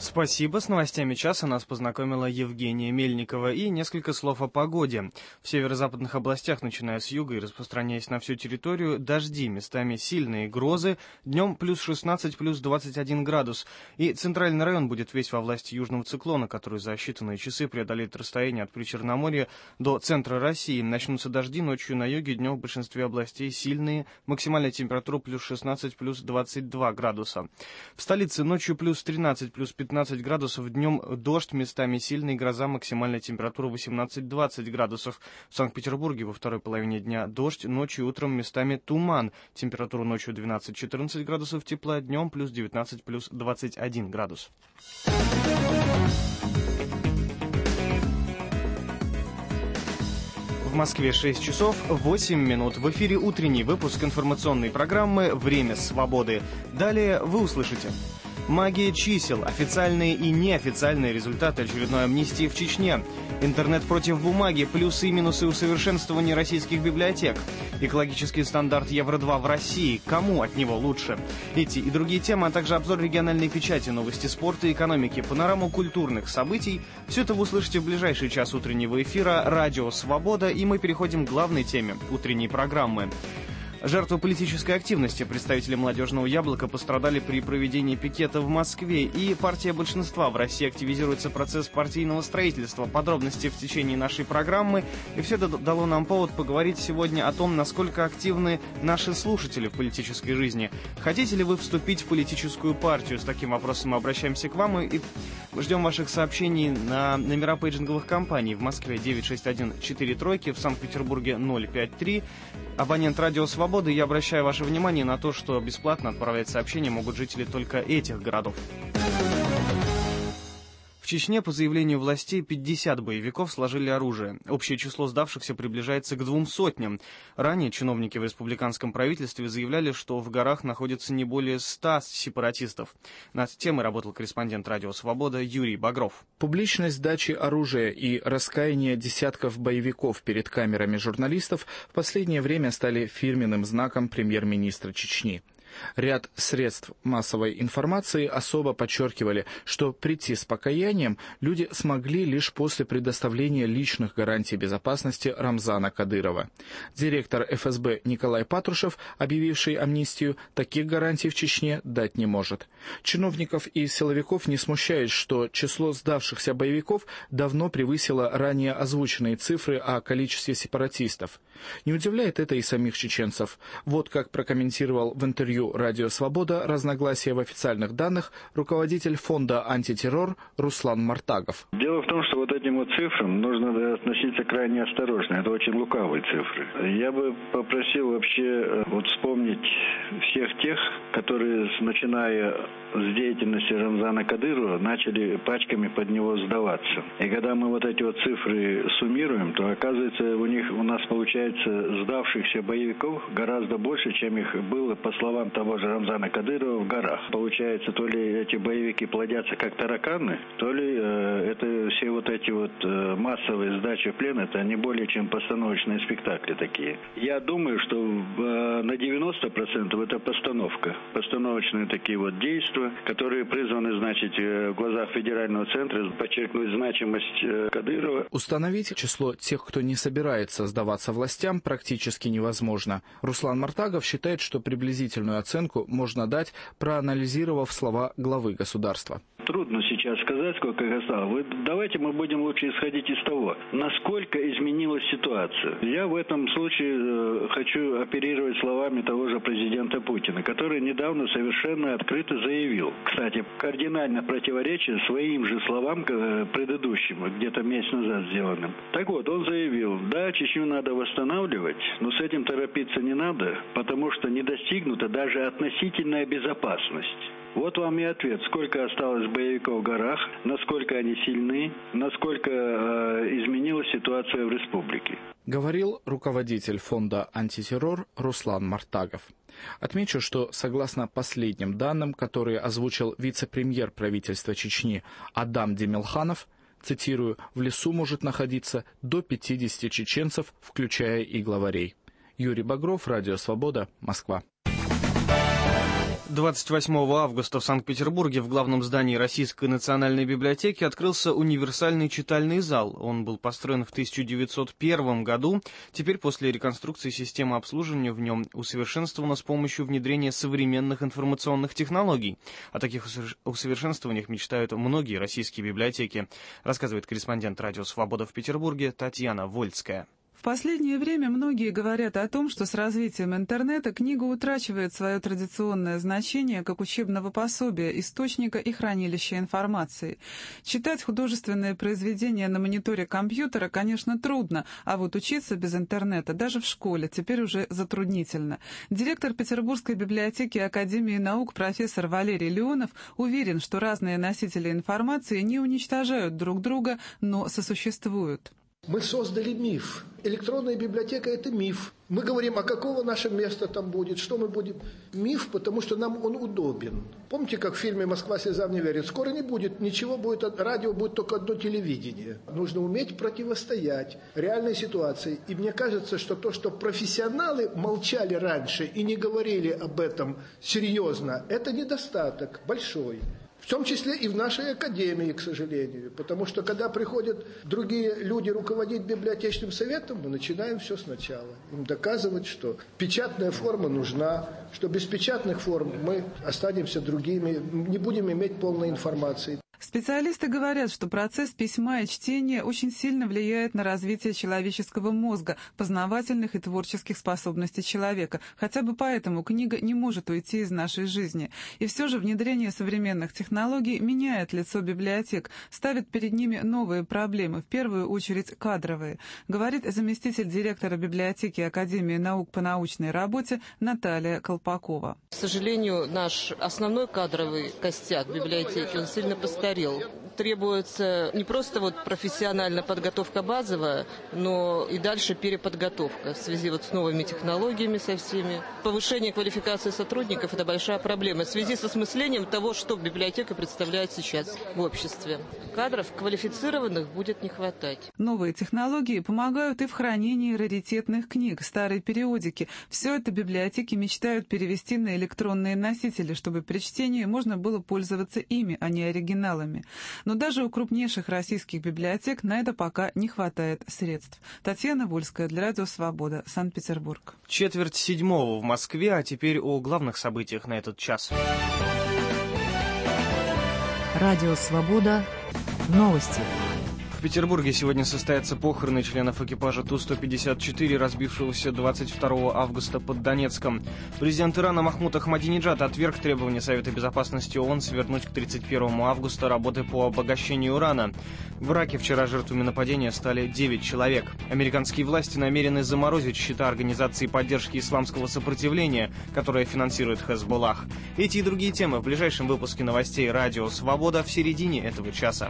Спасибо. С новостями часа нас познакомила Евгения Мельникова. И несколько слов о погоде. В северо-западных областях, начиная с юга и распространяясь на всю территорию, дожди, местами сильные грозы, днем плюс 16, плюс 21 градус. И центральный район будет весь во власти южного циклона, который за считанные часы преодолеет расстояние от Причерноморья до центра России. Начнутся дожди ночью на юге, днем в большинстве областей сильные. Максимальная температура плюс 16, плюс 22 градуса. В столице ночью плюс 13, плюс 15 градусов, днем дождь, местами сильный, гроза, максимальная температура 18-20 градусов. В Санкт-Петербурге во второй половине дня дождь, ночью и утром местами туман. Температура ночью 12-14 градусов тепла, днем плюс 19, плюс 21 градус. В Москве 6 часов 8 минут. В эфире утренний выпуск информационной программы «Время свободы». Далее вы услышите: магия чисел, официальные и неофициальные результаты очередной амнистии в Чечне, интернет против бумаги, плюсы и минусы усовершенствования российских библиотек, экологический стандарт Евро-2 в России, кому от него лучше. Эти и другие темы, а также обзор региональной печати, новости спорта и экономики, панораму культурных событий — все это вы услышите в ближайший час утреннего эфира «Радио Свобода», и мы переходим к главной теме утренней программы. Жертвы политической активности представители «Молодежного яблока» пострадали при проведении пикета в Москве, и партия большинства в России активизируется процесс партийного строительства. Подробности в течение нашей программы. И все это дало нам повод поговорить сегодня о том, насколько активны наши слушатели в политической жизни. Хотите ли вы вступить в политическую партию? С таким вопросом мы обращаемся к вам и ждем ваших сообщений на номера пейджинговых компаний. В Москве 961-43, в Санкт-Петербурге 053. Абонент «Радио Свобода». Я обращаю ваше внимание на то, что бесплатно отправлять сообщения могут жители только этих городов. В Чечне, по заявлению властей, 50 боевиков сложили оружие. Общее число сдавшихся приближается к 200. Ранее чиновники в республиканском правительстве заявляли, что в горах находится не более 100 сепаратистов. Над темой работал корреспондент «Радио Свобода» Юрий Багров. Публичность сдачи оружия и раскаяние десятков боевиков перед камерами журналистов в последнее время стали фирменным знаком премьер-министра Чечни. Ряд средств массовой информации особо подчеркивали, что прийти с покаянием люди смогли лишь после предоставления личных гарантий безопасности Рамзана Кадырова. Директор ФСБ Николай Патрушев, объявивший амнистию, таких гарантий в Чечне дать не может. Чиновников и силовиков не смущает, что число сдавшихся боевиков давно превысило ранее озвученные цифры о количестве сепаратистов. Не удивляет это и самих чеченцев. Вот как прокомментировал в интервью «Радио Свобода» разногласия в официальных данных руководитель фонда «Антитеррор» Руслан Мартагов. Дело в том, что вот этим вот цифрам нужно относиться крайне осторожно. Это очень лукавые цифры. Я бы попросил вообще вспомнить всех тех, которые, начиная с деятельности Рамзана Кадырова, начали пачками под него сдаваться. И когда мы вот эти вот цифры суммируем, то оказывается у нас получается сдавшихся боевиков гораздо больше, чем их было, по словам того же Рамзана Кадырова, в горах. Получается, то ли эти боевики плодятся как тараканы, то ли это все вот эти вот массовые сдачи в плен, это не более чем постановочные спектакли такие. Я думаю, что на 90% это постановка. Постановочные такие вот действия, которые призваны, в глазах федерального центра подчеркнуть значимость Кадырова. Установить число тех, кто не собирается сдаваться властям, практически невозможно. Руслан Мартагов считает, что приблизительную оценку можно дать, проанализировав слова главы государства. Трудно сейчас сказать, сколько их осталось. Давайте мы будем лучше исходить из того, насколько изменилась ситуация. Я в этом случае хочу оперировать словами того же президента Путина, который недавно совершенно открыто заявил, кстати, кардинально противоречия своим же словам предыдущим, где-то месяц назад сделанным. Так вот, он заявил, да, Чечню надо восстанавливать, но с этим торопиться не надо, потому что не достигнута даже относительная безопасность. Вот вам и ответ, сколько осталось боевиков в горах, насколько они сильны, насколько изменилась ситуация в республике. Говорил руководитель фонда «Антитеррор» Руслан Мартагов. Отмечу, что согласно последним данным, которые озвучил вице-премьер правительства Чечни Адам Демелханов, цитирую, в лесу может находиться до 50 чеченцев, включая и главарей. Юрий Багров, Радио Свобода, Москва. 28 августа в Санкт-Петербурге в главном здании Российской национальной библиотеки открылся универсальный читальный зал. Он был построен в 1901 году. Теперь после реконструкции система обслуживания в нем усовершенствована с помощью внедрения современных информационных технологий. О таких усовершенствованиях мечтают многие российские библиотеки, рассказывает корреспондент «Радио Свобода» в Петербурге Татьяна Вольская. В последнее время многие говорят о том, что с развитием интернета книга утрачивает свое традиционное значение как учебного пособия, источника и хранилища информации. Читать художественные произведения на мониторе компьютера, конечно, трудно, а вот учиться без интернета даже в школе теперь уже затруднительно. Директор Петербургской библиотеки Академии наук профессор Валерий Леонов уверен, что разные носители информации не уничтожают друг друга, но сосуществуют. Мы создали миф. Электронная библиотека – это миф. Мы говорим, а какого наше место там будет, что мы будем. Миф, потому что нам он удобен. Помните, как в фильме «Москва слезам не верит»? Скоро не будет ничего, будет радио, будет только одно телевидение. Нужно уметь противостоять реальной ситуации. И мне кажется, что то, что профессионалы молчали раньше и не говорили об этом серьезно, это недостаток большой. В том числе и в нашей академии, к сожалению. Потому что, когда приходят другие люди руководить библиотечным советом, мы начинаем все сначала. Им доказывать, что печатная форма нужна, что без печатных форм мы останемся другими, не будем иметь полной информации. Специалисты говорят, что процесс письма и чтения очень сильно влияет на развитие человеческого мозга, познавательных и творческих способностей человека. Хотя бы поэтому книга не может уйти из нашей жизни. И все же внедрение современных технологий меняет лицо библиотек, ставит перед ними новые проблемы, в первую очередь кадровые, говорит заместитель директора библиотеки Академии наук по научной работе Наталья Колпакова. К сожалению, наш основной кадровый костяк библиотеки, он сильно постарел. Требуется не просто профессиональная подготовка базовая, но и дальше переподготовка в связи с новыми технологиями со всеми. Повышение квалификации сотрудников – это большая проблема в связи с осмыслением того, что библиотека представляет сейчас в обществе. Кадров квалифицированных будет не хватать. Новые технологии помогают и в хранении раритетных книг, старой периодики. Все это библиотеки мечтают перевести на электронные носители, чтобы при чтении можно было пользоваться ими, а не оригиналами. Но даже у крупнейших российских библиотек на это пока не хватает средств. Татьяна Вольская для Радио Свобода, Санкт-Петербург. 6:45 в Москве, а теперь о главных событиях на этот час. Радио Свобода. Новости. В Петербурге сегодня состоятся похороны членов экипажа Ту-154, разбившегося 22 августа под Донецком. Президент Ирана Махмуд Ахмадинеджад отверг требования Совета Безопасности ООН свернуть к 31 августа работы по обогащению урана. В Ираке вчера жертвами нападения стали 9 человек. Американские власти намерены заморозить счета Организации поддержки исламского сопротивления, которая финансирует Хезболлах. Эти и другие темы в ближайшем выпуске новостей «Радио Свобода» в середине этого часа.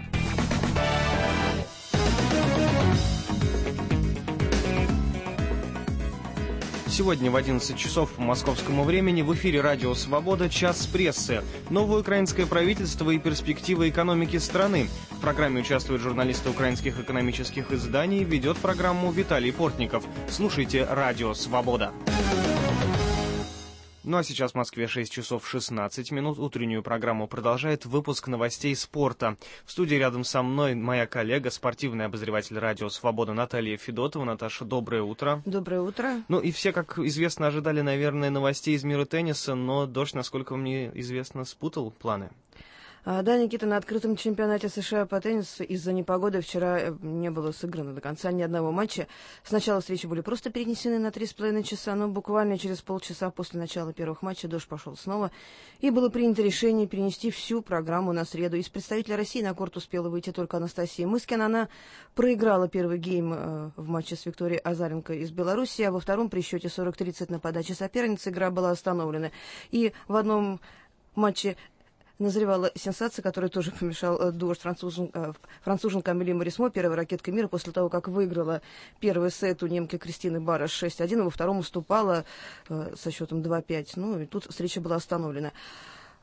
Сегодня в 11 часов по московскому времени в эфире «Радио Свобода. Час прессы». Новое украинское правительство и перспективы экономики страны. В программе участвуют журналисты украинских экономических изданий. Ведет программу Виталий Портников. Слушайте «Радио Свобода». Ну а сейчас в Москве 6 часов 16 минут. Утреннюю программу продолжает выпуск новостей спорта. В студии рядом со мной моя коллега, спортивный обозреватель «Радио Свобода» Наталья Федотова. Наташа, доброе утро. Доброе утро. Ну и все, как известно, ожидали, наверное, новостей из мира тенниса, но дождь, насколько мне известно, спутал планы. Да, Никита, на открытом чемпионате США по теннису из-за непогоды вчера не было сыграно до конца ни одного матча. Сначала встречи были просто перенесены на 3,5 часа, но буквально через полчаса после начала первых матчей дождь пошел снова. И было принято решение перенести всю программу на среду. Из представителя России на корт успела выйти только Анастасия Мыскина. Она проиграла первый гейм в матче с Викторией Азаренко из Беларуси, а во втором при счете 40-30 на подаче соперницы игра была остановлена. И в одном матче назревала сенсация, которая тоже помешал дождь. Француженка Амели Морисмо, первая ракетка мира, после того, как выиграла первый сет у немки Кристины Бараш 6-1, во втором уступала со счетом 2-5. Ну, и тут встреча была остановлена.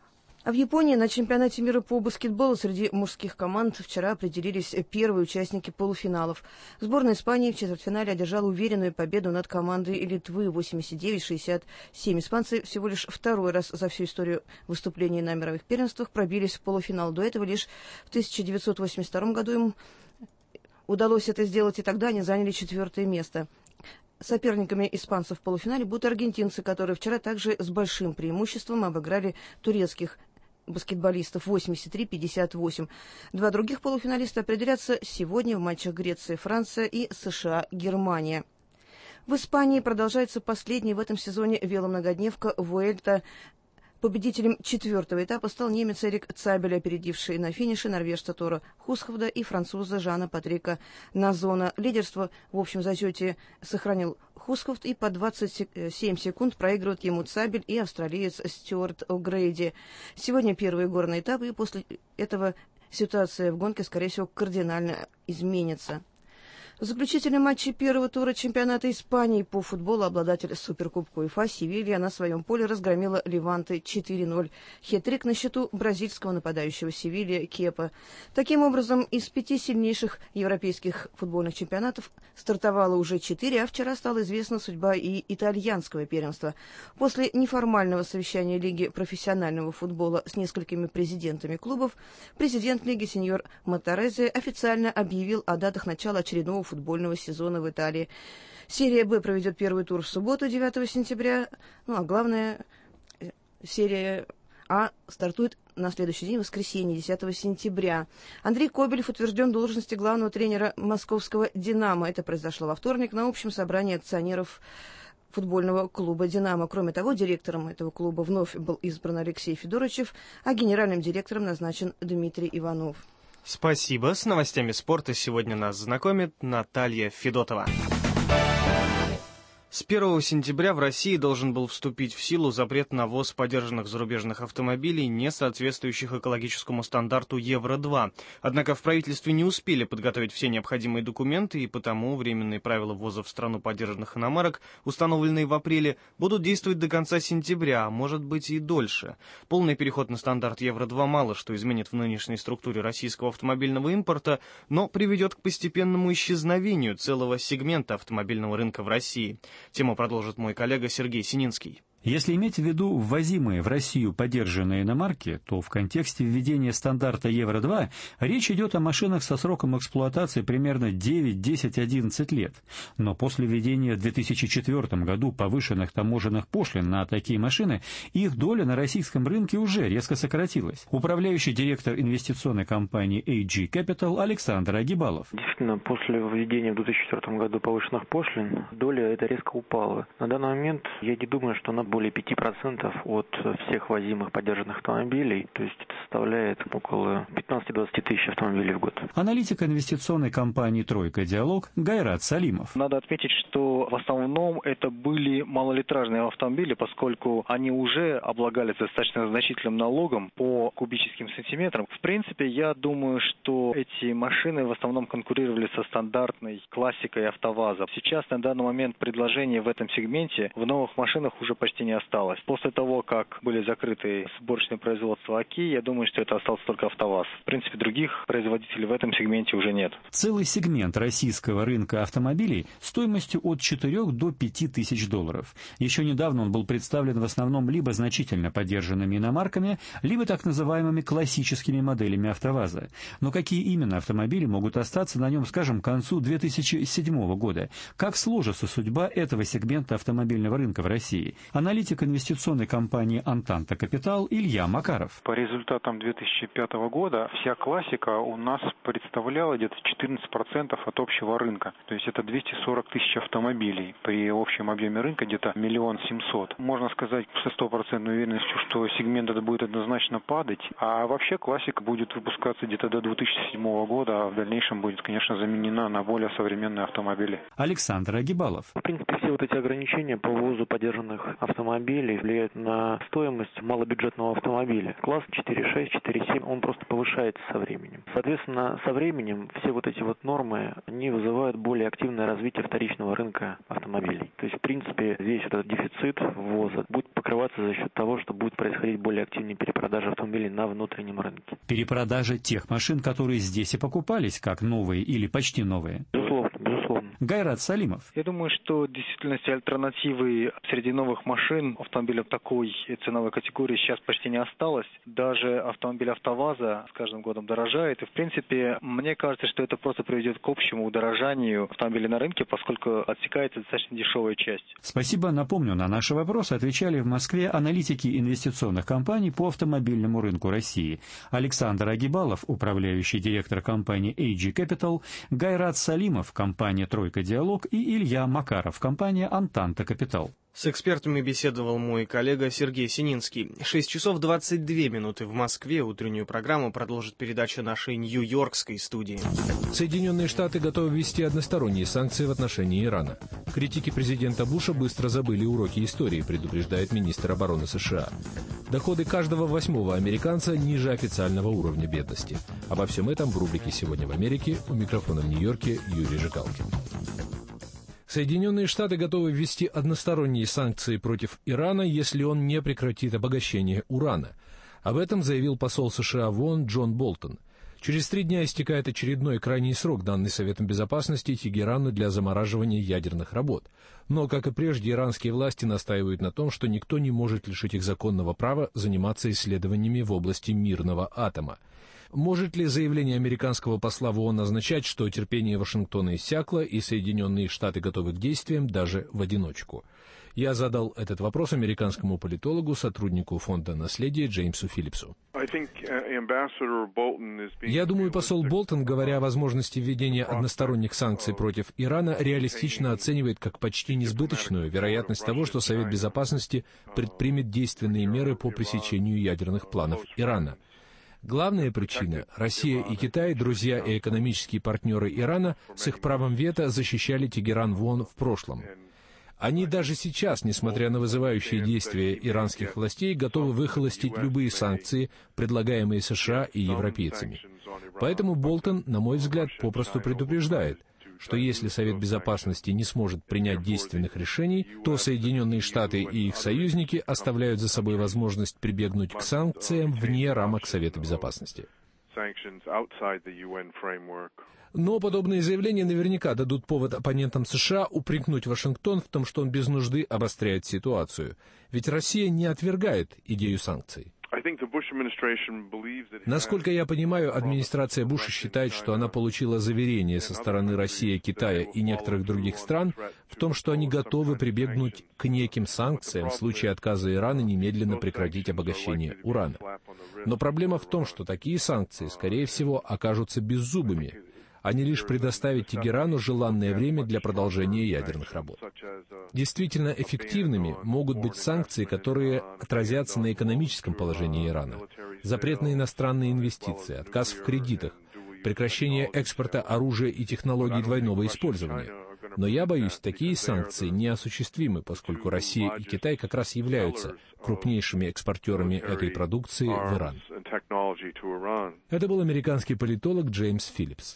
А в Японии на чемпионате мира по баскетболу среди мужских команд вчера определились первые участники полуфиналов. Сборная Испании в четвертьфинале одержала уверенную победу над командой Литвы 89-67. Испанцы всего лишь второй раз за всю историю выступлений на мировых первенствах пробились в полуфинал. До этого лишь в 1982 году им удалось это сделать, и тогда они заняли 4-е место. Соперниками испанцев в полуфинале будут аргентинцы, которые вчера также с большим преимуществом обыграли турецких баскетболистов 83-58. Два других полуфиналиста определятся сегодня в матчах Греция-Франция и США-Германия. В Испании продолжается последняя в этом сезоне веломногодневка Вуэльта. Победителем 4-го этапа стал немец Эрик Цабель, опередивший на финише норвежца Тора Хусховда и француза Жана Патрика Назона. Лидерство в общем зачете сохранил Хусховд, и по 27 секунд проигрывает ему Цабель и австралиец Стюарт О'Грейди. Сегодня первые горные этапы, и после этого ситуация в гонке, скорее всего, кардинально изменится. В заключительном матче первого тура чемпионата Испании по футболу обладатель Суперкубка УЕФА Севилья на своем поле разгромила Леванте 4-0. Хет-трик на счету бразильского нападающего Севилья Кепа. Таким образом, из 5 сильнейших европейских футбольных чемпионатов стартовало уже 4, а вчера стала известна судьба и итальянского первенства. После неформального совещания Лиги профессионального футбола с несколькими президентами клубов, президент Лиги сеньор Матарези официально объявил о датах начала очередного футбольного сезона в Италии. Серия «Б» проведет первый тур в субботу, 9 сентября. Ну, а главное, серия «А» стартует на следующий день, воскресенье, 10 сентября. Андрей Кобелев утвержден в должности главного тренера московского «Динамо». Это произошло во вторник на общем собрании акционеров футбольного клуба «Динамо». Кроме того, директором этого клуба вновь был избран Алексей Федорычев, а генеральным директором назначен Дмитрий Иванов. Спасибо. С новостями спорта сегодня нас знакомит Наталья Федотова. С 1 сентября в России должен был вступить в силу запрет на ввоз подержанных зарубежных автомобилей, не соответствующих экологическому стандарту Евро-2. Однако в правительстве не успели подготовить все необходимые документы, и потому временные правила ввоза в страну подержанных иномарок, установленные в апреле, будут действовать до конца сентября, а может быть и дольше. Полный переход на стандарт Евро-2 мало что изменит в нынешней структуре российского автомобильного импорта, но приведет к постепенному исчезновению целого сегмента автомобильного рынка в России. Тему продолжит мой коллега Сергей Сининский. Если иметь в виду ввозимые в Россию подержанные иномарки, то в контексте введения стандарта Евро-2 речь идет о машинах со сроком эксплуатации примерно 9, 10, 11 лет. Но после введения в 2004 году повышенных таможенных пошлин на такие машины, их доля на российском рынке уже резко сократилась. Управляющий директор инвестиционной компании AG Capital Александр Агибалов. Действительно, после введения в 2004 году повышенных пошлин, доля эта резко упала. На данный момент я не думаю, что она более 5% от всех возимых подержанных автомобилей, то есть это составляет около 15-20 тысяч автомобилей в год. Аналитик инвестиционной компании «Тройка Диалог» Гайрат Салимов. Надо отметить, что в основном это были малолитражные автомобили, поскольку они уже облагались достаточно значительным налогом по кубическим сантиметрам. В принципе, я думаю, что эти машины в основном конкурировали со стандартной классикой АвтоВАЗа. Сейчас на данный момент предложений в этом сегменте в новых машинах уже почти не осталось. После того, как были закрыты сборочные производства ОКИ, я думаю, что это остался только АвтоВАЗ. В принципе, других производителей в этом сегменте уже нет. Целый сегмент российского рынка автомобилей стоимостью от 4 до 5 тысяч долларов. Еще недавно он был представлен в основном либо значительно подержанными иномарками, либо так называемыми классическими моделями АвтоВАЗа. Но какие именно автомобили могут остаться на нем, скажем, к концу 2007 года? Как сложится судьба этого сегмента автомобильного рынка в России? Аналитик инвестиционной компании «Антанта Капитал» Илья Макаров. По результатам 2005 года вся классика у нас представляла где-то 14% от общего рынка. То есть это 240 тысяч автомобилей. При общем объеме рынка где-то 1 700 000. Можно сказать со стопроцентной уверенностью, что сегмент этот будет однозначно падать. А вообще классика будет выпускаться где-то до 2007 года, а в дальнейшем будет, конечно, заменена на более современные автомобили. Александр Агибалов. В принципе, все вот эти ограничения по ввозу подержанных автомобилей автомобилей влияют на стоимость малобюджетного автомобиля. Класс 4.6, 4.7, он просто повышается со временем. Соответственно, со временем все вот эти вот нормы, они вызывают более активное развитие вторичного рынка автомобилей. То есть, в принципе, весь этот дефицит ввоза будет покрываться за счет того, что будет происходить более активная перепродажа автомобилей на внутреннем рынке. Перепродажа тех машин, которые здесь и покупались, как новые или почти новые. Безусловно. Гайрат Салимов. Я думаю, что в действительности альтернативы среди новых машин, автомобилей такой ценовой категории сейчас почти не осталось. Даже автомобиль АвтоВАЗа с каждым годом дорожает. И, в принципе, мне кажется, что это просто приведет к общему удорожанию автомобилей на рынке, поскольку отсекается достаточно дешевая часть. Спасибо. Напомню, на наши вопросы отвечали в Москве аналитики инвестиционных компаний по автомобильному рынку России. Александр Агибалов, управляющий директор компании AG Capital, Гайрат Салимов, компания «Тройка Диалог» и Илья Макаров, компания «Антанта Капитал». С экспертами беседовал мой коллега Сергей Сининский. 6 часов 22 минуты в Москве. Утреннюю программу продолжит передача нашей нью-йоркской студии. Соединенные Штаты готовы ввести односторонние санкции в отношении Ирана. Критики президента Буша быстро забыли уроки истории, предупреждает министр обороны США. Доходы каждого 8-го американца ниже официального уровня бедности. Обо всем этом в рубрике «Сегодня в Америке». У микрофона в Нью-Йорке Юрий Жигалкин. Соединенные Штаты готовы ввести односторонние санкции против Ирана, если он не прекратит обогащение урана. Об этом заявил посол США в ООН Джон Болтон. Через 3 дня истекает очередной крайний срок, данный Советом Безопасности Тегерану для замораживания ядерных работ. Но, как и прежде, иранские власти настаивают на том, что никто не может лишить их законного права заниматься исследованиями в области мирного атома. Может ли заявление американского посла в ООН означать, что терпение Вашингтона иссякло и Соединенные Штаты готовы к действиям даже в одиночку? Я задал этот вопрос американскому политологу, сотруднику Фонда наследия Джеймсу Филлипсу. Я думаю, посол Болтон, говоря о возможности введения односторонних санкций против Ирана, реалистично оценивает как почти несбыточную вероятность того, что Совет Безопасности предпримет действенные меры по пресечению ядерных планов Ирана. Главная причина – Россия и Китай, друзья и экономические партнеры Ирана, с их правом вето защищали Тегеран в ООН в прошлом. Они даже сейчас, несмотря на вызывающие действия иранских властей, готовы выхолостить любые санкции, предлагаемые США и европейцами. Поэтому Болтон, на мой взгляд, попросту предупреждает, что если Совет Безопасности не сможет принять действенных решений, то Соединенные Штаты и их союзники оставляют за собой возможность прибегнуть к санкциям вне рамок Совета Безопасности. Но подобные заявления наверняка дадут повод оппонентам США упрекнуть Вашингтон в том, что он без нужды обостряет ситуацию. Ведь Россия не отвергает идею санкций. Насколько я понимаю, администрация Буша считает, что она получила заверение со стороны России, Китая и некоторых других стран в том, что они готовы прибегнуть к неким санкциям в случае отказа Ирана немедленно прекратить обогащение урана. Но проблема в том, что такие санкции, скорее всего, окажутся беззубыми. Они лишь предоставят Тегерану желанное время для продолжения ядерных работ. Действительно эффективными могут быть санкции, которые отразятся на экономическом положении Ирана. Запрет на иностранные инвестиции, отказ в кредитах, прекращение экспорта оружия и технологий двойного использования. Но я боюсь, такие санкции неосуществимы, поскольку Россия и Китай как раз являются крупнейшими экспортерами этой продукции в Иран. Это был американский политолог Джеймс Филлипс.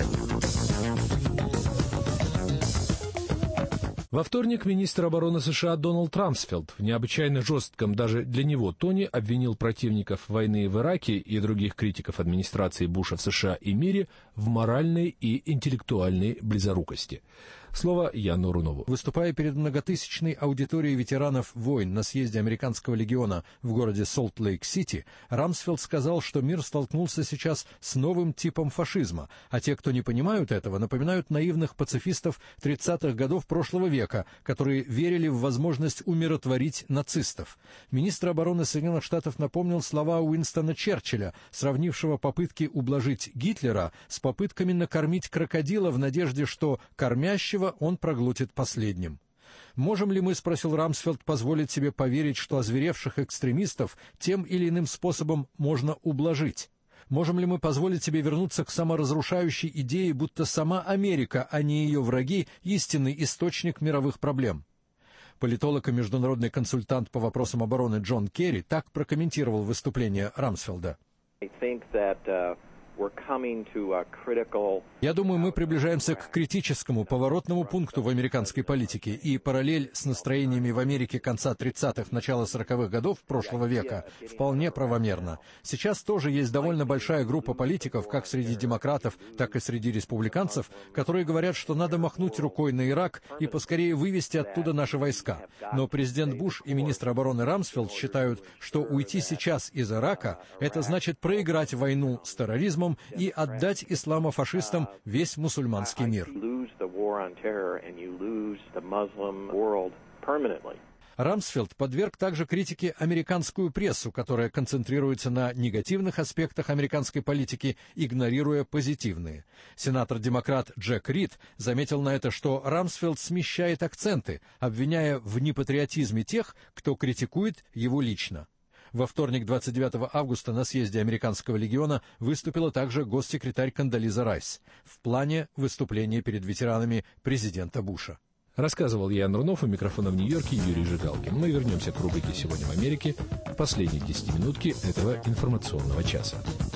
Во вторник министр обороны США Дональд Рамсфелд в необычайно жестком даже для него тоне обвинил противников войны в Ираке и других критиков администрации Буша в США и мире в моральной и интеллектуальной близорукости. Слово Яну Рунову. Выступая перед многотысячной аудиторией ветеранов войн на съезде американского легиона в городе Солт-Лейк-Сити, Рамсфелд сказал, что мир столкнулся сейчас с новым типом фашизма, а те, кто не понимают этого, напоминают наивных пацифистов 30-х годов прошлого века, которые верили в возможность умиротворить нацистов. Министр обороны Соединенных Штатов напомнил слова Уинстона Черчилля, сравнившего попытки ублажить Гитлера с попытками накормить крокодила в надежде, что кормящего он проглотит последним. «Можем ли мы, — спросил Рамсфелд, — позволить себе поверить, что озверевших экстремистов тем или иным способом можно ублажить? Можем ли мы позволить себе вернуться к саморазрушающей идее, будто сама Америка, а не ее враги, истинный источник мировых проблем?» Политолог и международный консультант по вопросам обороны Джон Керри так прокомментировал выступление Рамсфелда. Я думаю, мы приближаемся к критическому поворотному пункту в американской политике, и параллель с настроениями в Америке конца 30-х, начала 40-х годов прошлого века вполне правомерна. Сейчас тоже есть довольно большая группа политиков, как среди демократов, так и среди республиканцев, которые говорят, что надо махнуть рукой на Ирак и поскорее вывести оттуда наши войска. Но президент Буш и министр обороны Рамсфелд считают, что уйти сейчас из Ирака — это значит проиграть войну с терроризмом и отдать исламофашистам весь мусульманский мир. Рамсфелд подверг также критике американскую прессу, которая концентрируется на негативных аспектах американской политики, игнорируя позитивные. Сенатор-демократ Джек Рид заметил на это, что Рамсфелд смещает акценты, обвиняя в непатриотизме тех, кто критикует его лично. Во вторник, 29 августа, на съезде Американского легиона выступила также госсекретарь Кондолиза Райс в плане выступления перед ветеранами президента Буша. Рассказывал Ян Рунов, у микрофона в Нью-Йорке Юрий Жигалкин. Мы вернемся к рубрике «Сегодня в Америке» в последней 10-минутке этого информационного часа.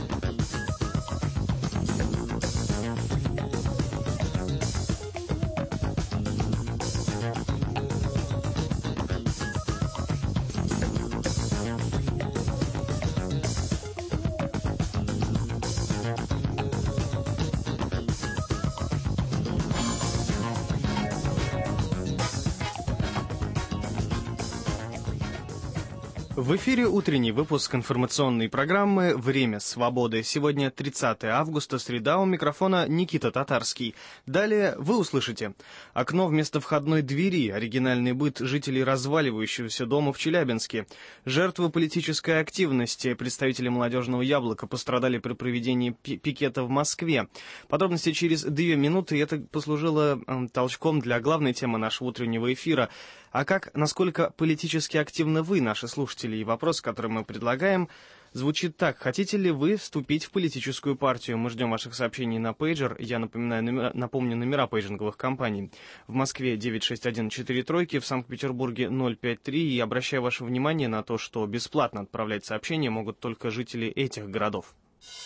В эфире утренний выпуск информационной программы «Время свободы». Сегодня 30 августа, среда, у микрофона Никита Татарский. Далее вы услышите: окно вместо входной двери, оригинальный быт жителей разваливающегося дома в Челябинске, жертвы политической активности, представители молодежного яблока пострадали при проведении пикета в Москве. Подробности через 2 минуты, и это послужило толчком для главной темы нашего утреннего эфира. А насколько политически активны вы, наши слушатели? И вопрос, который мы предлагаем, звучит так: хотите ли вы вступить в политическую партию? Мы ждем ваших сообщений на пейджер. Я напомню номера пейджинговых компаний. В Москве 961-43, в Санкт-Петербурге 053. И обращаю ваше внимание на то, что бесплатно отправлять сообщения могут только жители этих городов.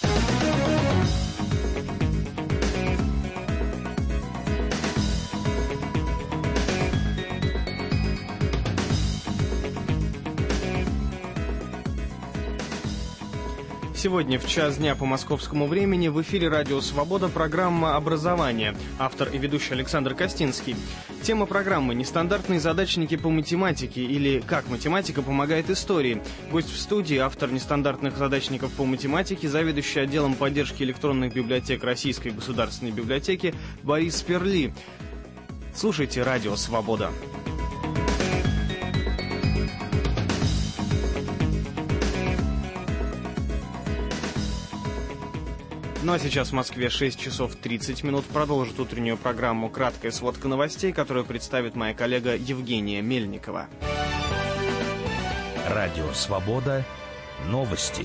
Сегодня в час дня по московскому времени в эфире «Радио Свобода» программа «Образование». Автор и ведущий Александр Костинский. Тема программы: нестандартные задачники по математике, или как математика помогает истории. Гость в студии — автор нестандартных задачников по математике, заведующий отделом поддержки электронных библиотек Российской государственной библиотеки Борис Перли. Слушайте «Радио Свобода». Ну а сейчас в Москве 6 часов 30 минут. Продолжит утреннюю программу «Краткая сводка новостей», которую представит моя коллега Евгения Мельникова. Радио «Свобода». Новости.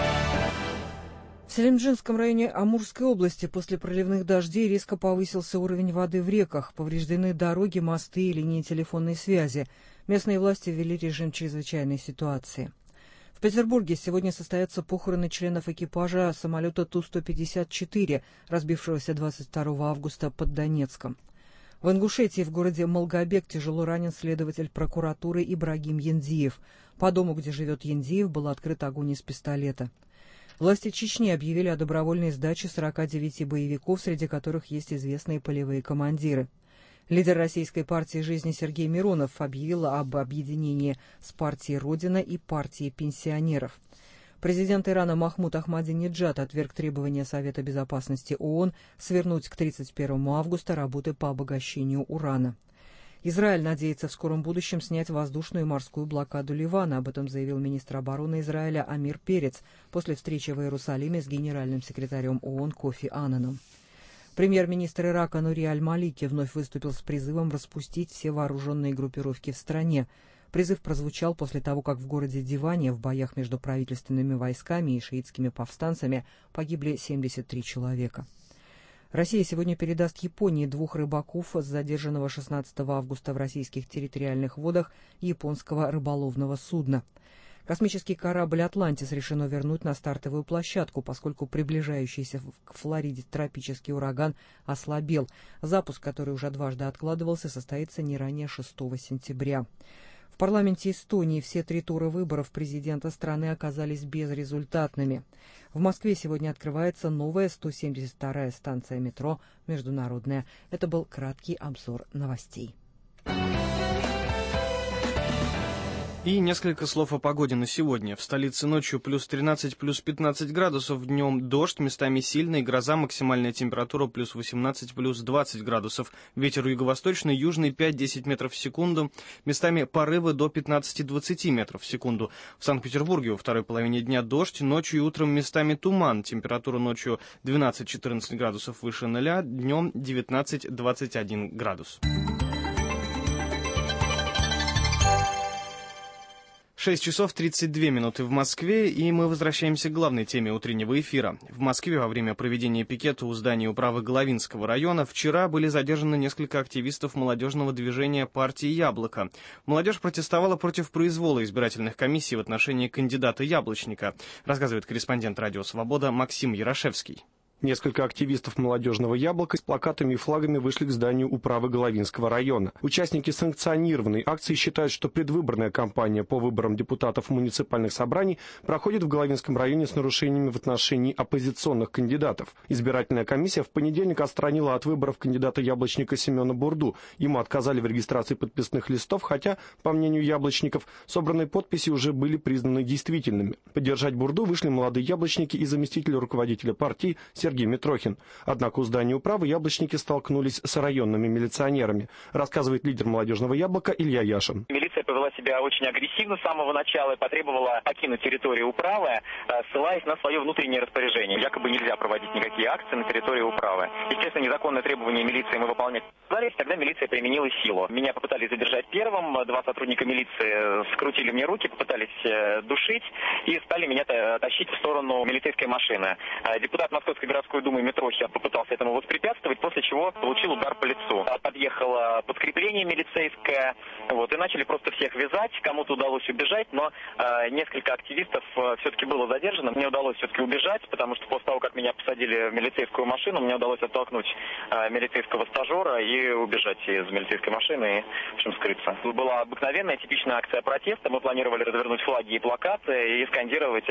В Селимджинском районе Амурской области после проливных дождей резко повысился уровень воды в реках. Повреждены дороги, мосты и линии телефонной связи. Местные власти ввели режим чрезвычайной ситуации. В Петербурге сегодня состоятся похороны членов экипажа самолета Ту-154, разбившегося 22 августа под Донецком. В Ингушетии в городе Малгобек тяжело ранен следователь прокуратуры Ибрагим Яндиев. По дому, где живет Яндиев, был открыт огонь из пистолета. Власти Чечни объявили о добровольной сдаче 49 боевиков, среди которых есть известные полевые командиры. Лидер Российской партии жизни Сергей Миронов объявил об объединении с партией «Родина» и партией пенсионеров. Президент Ирана Махмуд Ахмадинеджад отверг требования Совета безопасности ООН свернуть к 31 августа работы по обогащению урана. Израиль надеется в скором будущем снять воздушную и морскую блокаду Ливана. Об этом заявил министр обороны Израиля Амир Перец после встречи в Иерусалиме с генеральным секретарем ООН Кофи Аннаном. Премьер-министр Ирака Нури Аль-Малики вновь выступил с призывом распустить все вооруженные группировки в стране. Призыв прозвучал после того, как в городе Диване в боях между правительственными войсками и шиитскими повстанцами погибли 73 человека. Россия сегодня передаст Японии 2 рыбаков с задержанного 16 августа в российских территориальных водах японского рыболовного судна. Космический корабль «Атлантис» решено вернуть на стартовую площадку, поскольку приближающийся к Флориде тропический ураган ослабел. Запуск, который уже дважды откладывался, состоится не ранее 6 сентября. В парламенте Эстонии все 3 тура выборов президента страны оказались безрезультатными. В Москве сегодня открывается новая 172-я станция метро «Международная». Это был краткий обзор новостей. И несколько слов о погоде на сегодня. В столице ночью плюс 13, плюс 15 градусов, днем дождь, местами сильный, гроза, максимальная температура плюс 18, плюс 20 градусов. Ветер юго-восточный, южный 5-10 метров в секунду, местами порывы до 15-20 метров в секунду. В Санкт-Петербурге во второй половине дня дождь, ночью и утром местами туман. Температура ночью 12-14 градусов выше 0, днем 19-21 градус. 6 часов 32 минуты в Москве, и мы возвращаемся к главной теме утреннего эфира. В Москве во время проведения пикета у здания управы Головинского района вчера были задержаны несколько активистов молодежного движения партии «Яблоко». Молодежь протестовала против произвола избирательных комиссий в отношении кандидата Яблочника, рассказывает корреспондент «Радио Свобода» Максим Ярошевский. Несколько активистов молодежного «Яблока» с плакатами и флагами вышли к зданию управы Головинского района. Участники санкционированной акции считают, что предвыборная кампания по выборам депутатов муниципальных собраний проходит в Головинском районе с нарушениями в отношении оппозиционных кандидатов. Избирательная комиссия в понедельник отстранила от выборов кандидата Яблочника Семена Бурду. Ему отказали в регистрации подписных листов, хотя, по мнению яблочников, собранные подписи уже были признаны действительными. Поддержать Бурду вышли молодые яблочники и заместитель руководителя партии Сергей Митрохин. Однако у здания управы яблочники столкнулись с районными милиционерами, рассказывает лидер молодежного «Яблока» Илья Яшин. Милиция повела себя очень агрессивно с самого начала и потребовала покинуть территорию управы, ссылаясь на свое внутреннее распоряжение. Якобы нельзя проводить никакие акции на территории управы. Естественно, незаконное требование милиции мы выполнять не стали, тогда милиция применила силу. Меня попытались задержать первым, 2 сотрудника милиции скрутили мне руки, попытались душить и стали меня тащить в сторону милицейской машины. Депутат Московской городской думы Митрохин попытался этому воспрепятствовать, после чего получил удар по лицу. Подъехало подкрепление милицейское, и начали просто всех вязать. Кому-то удалось убежать, но несколько активистов все-таки было задержано. Мне удалось все-таки убежать, потому что после того, как меня посадили в милицейскую машину, мне удалось оттолкнуть милицейского стажера и убежать из милицейской машины и, в общем, скрыться. Была обыкновенная, типичная акция протеста. Мы планировали развернуть флаги и плакаты и скандировать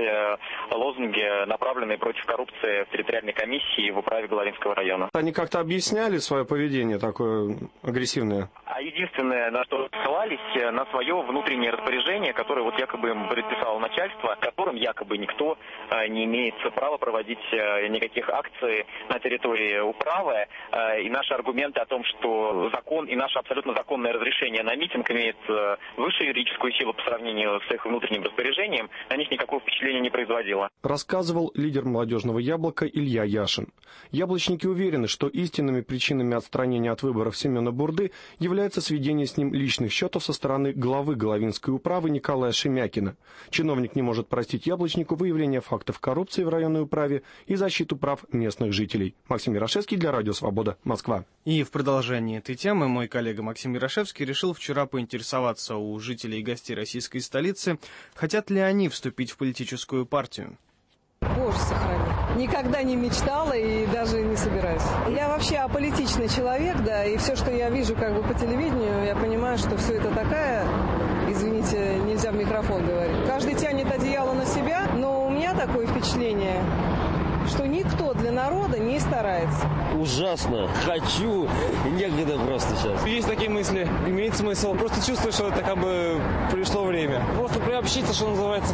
лозунги, направленные против коррупции в территориальной комиссии в управе Головинского района. Они как-то объясняли свое поведение такое агрессивное? А единственное, на что ссылались, на свое внутреннее распоряжение, которое якобы им предписало начальство, которым якобы никто не имеет права проводить никаких акций на территории управы. И наши аргументы о том, что закон и наше абсолютно законное разрешение на митинг имеет высшую юридическую силу по сравнению с их внутренним распоряжением, на них никакого впечатления не производило. Рассказывал лидер молодежного «Яблока» Илья Яшин. Яблочники уверены, что истинными причинами отстранения от выборов Семена Бурды является сведение с ним личных счетов со стороны главы Головинской управы Николая Шемякина. Чиновник не может простить Яблочнику выявление фактов коррупции в районной управе и защиту прав местных жителей. Максим Ярошевский для Радио Свобода, Москва. И в продолжении этой темы мой коллега Максим Ярошевский решил вчера поинтересоваться у жителей и гостей российской столицы, хотят ли они вступить в политическую партию. Боже, сохрани. Никогда не мечтала и даже не собираюсь. Я вообще аполитичный человек, да, и все, что я вижу по телевидению, я понимаю, что все это такая, извините, нельзя в микрофон говорить. Каждый тянет одеяло на себя, но у меня такое впечатление, что никто для народа не старается. Ужасно. Хочу. Некогда просто сейчас. Есть такие мысли. Имеет смысл. Просто чувствую, что это пришло время. Просто приобщиться, что называется,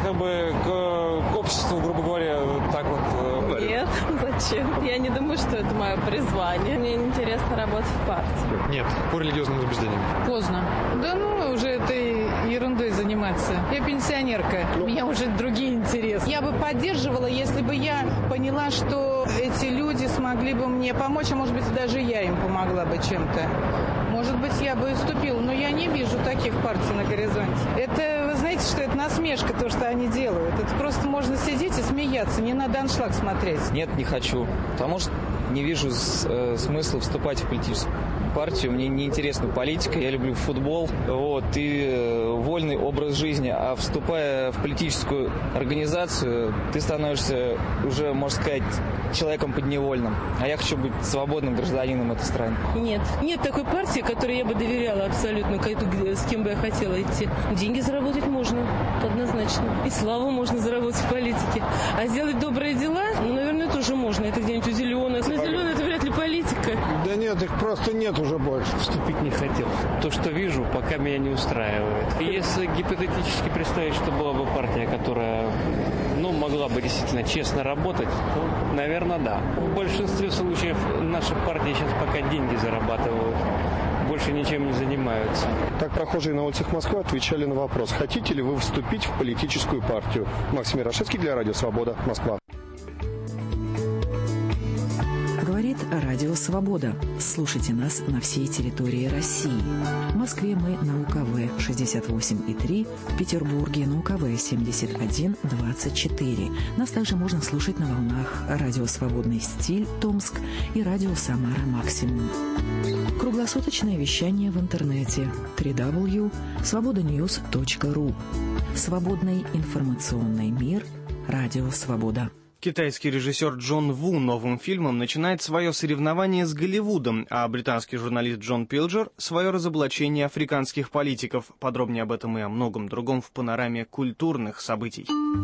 к обществу, грубо говоря, так вот. Нет, зачем? Я не думаю, что это мое призвание. Мне интересно работать в партии. Нет, по религиозным убеждениям. Поздно. Да уже этой ерундой заниматься. Я пенсионерка. У меня уже другие интересы. Я бы поддерживала, если бы я поняла, что эти люди смогли бы мне помочь, а может быть, даже я им помогла бы чем-то. Может быть, я бы вступила, но я не вижу таких партий на горизонте. Это, вы знаете, понимаете, что это насмешка, то, что они делают. Это просто можно сидеть и смеяться, не надо аншлаг смотреть. Нет, не хочу, потому что не вижу смысла вступать в политическую партию. Мне не интересна политика, я люблю футбол, и вольный образ жизни. А вступая в политическую организацию, ты становишься уже, можно сказать, человеком подневольным. А я хочу быть свободным гражданином этой страны. Нет такой партии, которой я бы доверяла абсолютно, с кем бы я хотела идти. Деньги заработать можно, однозначно. И славу можно заработать в политике. А сделать добрые дела, наверное, тоже можно. Это где-нибудь у Зеленых. На Зеленых это вряд ли политика. Да нет, их просто нет уже больше. Вступить не хотел. То, что вижу, пока меня не устраивает. Если гипотетически представить, что была бы партия, которая, могла бы действительно честно работать, то, наверное, да. В большинстве случаев наши партии сейчас пока деньги зарабатывают. Больше ничем не занимаются. Так прохожие на улицах Москвы отвечали на вопрос: хотите ли вы вступить в политическую партию? Максим Ярошевский для Радио Свобода, Москва. Говорит Радио Свобода. Слушайте нас на всей территории России. В Москве мы на УКВ 68,3, в Петербурге на УКВ 71,24. Нас также можно слушать на волнах Радио Свободный стиль Томск и Радио Самара Максимум. Круглосуточное вещание в интернете www.svobodanews.ru. Свободный информационный мир. Радио Свобода. Китайский режиссер Джон Ву новым фильмом начинает свое соревнование с Голливудом, а британский журналист Джон Пилджер – свое разоблачение африканских политиков. Подробнее об этом и о многом другом в панораме культурных событий.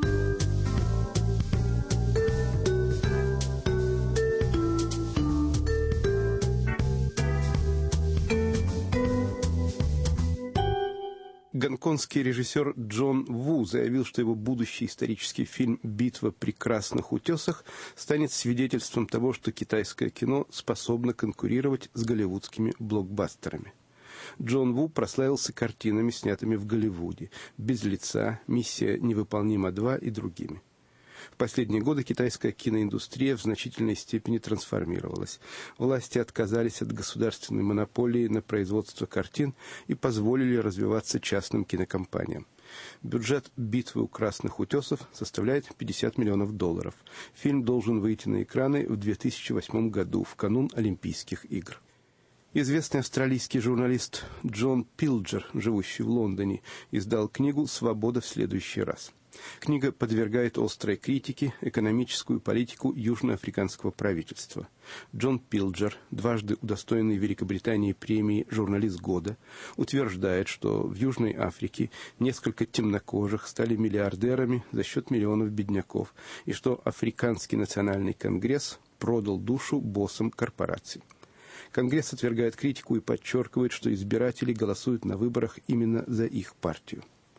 Гонконгский режиссер Джон Ву заявил, что его будущий исторический фильм «Битва при Красных утесах» станет свидетельством того, что китайское кино способно конкурировать с голливудскими блокбастерами. Джон Ву прославился картинами, снятыми в Голливуде: «Без лица», «Миссия невыполнима 2» и другими. В последние годы китайская киноиндустрия в значительной степени трансформировалась. Власти отказались от государственной монополии на производство картин и позволили развиваться частным кинокомпаниям. Бюджет «Битвы у Красных утесов» составляет $50 миллионов. Фильм должен выйти на экраны в 2008 году, в канун Олимпийских игр. Известный австралийский журналист Джон Пилджер, живущий в Лондоне, издал книгу «Свобода в следующий раз». Книга подвергает острой критике экономическую политику южноафриканского правительства. Джон Пилджер, дважды удостоенный Великобритании премии «Журналист года», утверждает, что в Южной Африке несколько темнокожих стали миллиардерами за счет миллионов бедняков, и что Африканский национальный конгресс продал душу боссам корпораций. Конгресс отвергает критику и подчеркивает, что избиратели голосуют на выборах именно за их партию.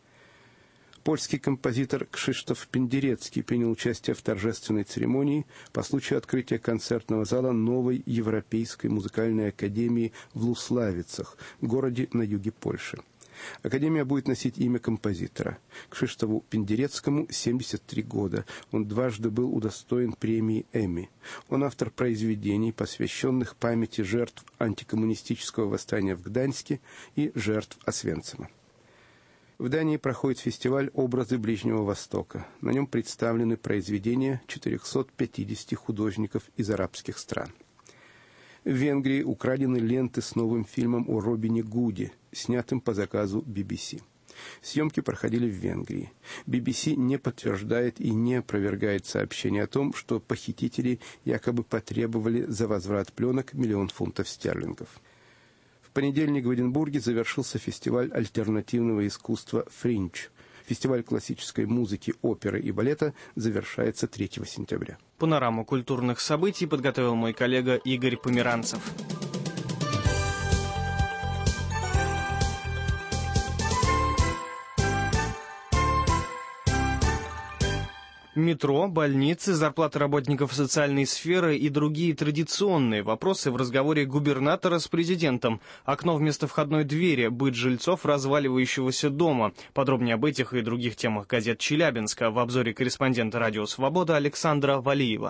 Польский композитор Кшиштоф Пендерецкий принял участие в торжественной церемонии по случаю открытия концертного зала новой Европейской музыкальной академии в Луславицах, городе на юге Польши. Академия будет носить имя композитора. Кшиштофу Пендерецкому 73 года. Он дважды был удостоен премии Эмми. Он автор произведений, посвященных памяти жертв антикоммунистического восстания в Гданьске и жертв Освенцима. В Дании проходит фестиваль «Образы Ближнего Востока». На нем представлены произведения 450 художников из арабских стран. В Венгрии украдены ленты с новым фильмом о Робине Гуде, снятым по заказу BBC. Съемки проходили в Венгрии. BBC не подтверждает и не опровергает сообщение о том, что похитители якобы потребовали за возврат пленок $1 миллион стерлингов. В понедельник в Эдинбурге завершился фестиваль альтернативного искусства «Фриндж». Фестиваль классической музыки, оперы и балета завершается 3 сентября. Панораму культурных событий подготовил мой коллега Игорь Померанцев. Метро, больницы, зарплаты работников социальной сферы и другие традиционные вопросы в разговоре губернатора с президентом. Окно вместо входной двери, быт жильцов разваливающегося дома. Подробнее об этих и других темах газет Челябинска в обзоре корреспондента «Радио Свобода» Александра Валиева.